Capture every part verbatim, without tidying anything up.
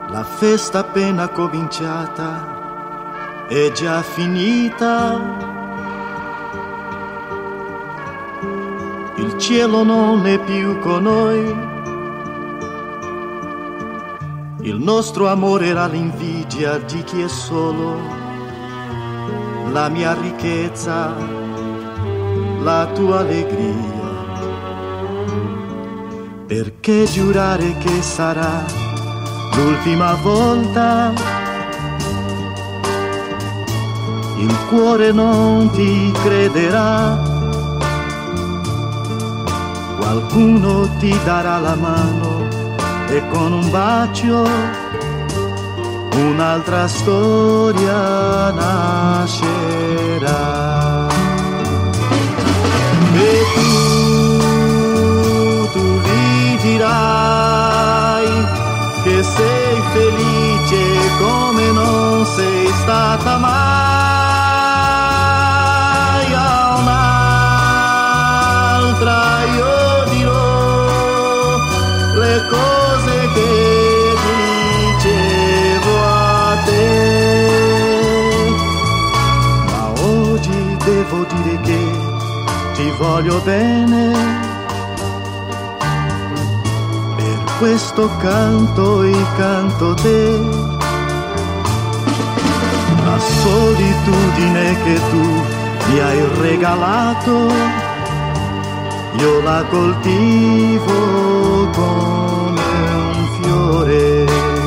La festa appena cominciata è già finita. Il cielo non è più con noi. Il nostro amore era l'invidia di chi è solo. La mia ricchezza, la tua allegria. Perché giurare che sarà l'ultima volta? Il cuore non ti crederà. Qualcuno ti darà la mano e con un bacio un'altra storia nascerà. E tu, tu gli dirai che sei felice come non sei stata mai. A un'altra io dirò le cose che dicevo a te, ma oggi devo dire che ti voglio bene. Questo canto e canto te, la solitudine che tu mi hai regalato, io la coltivo come un fiore.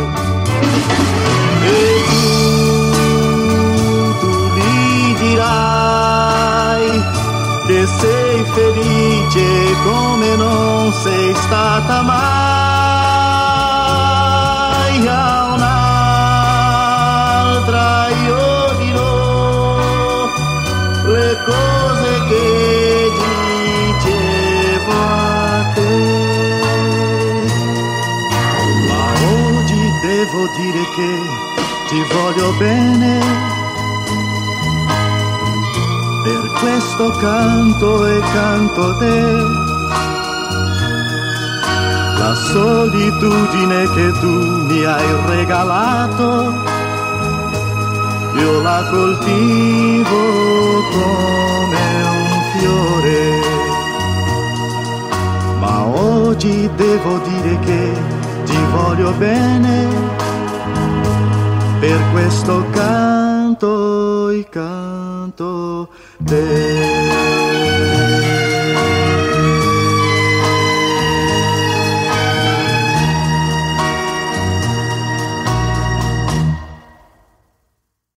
E tu, tu gli dirai che sei felice come non sei stata mai. A un'altra io dirò le cose che dicevo a te, ma oggi devo dire che ti voglio bene. Per questo canto e canto te, la solitudine che tu mi hai regalato, io la coltivo come un fiore. Ma oggi devo dire che ti voglio bene, per questo canto e canto te.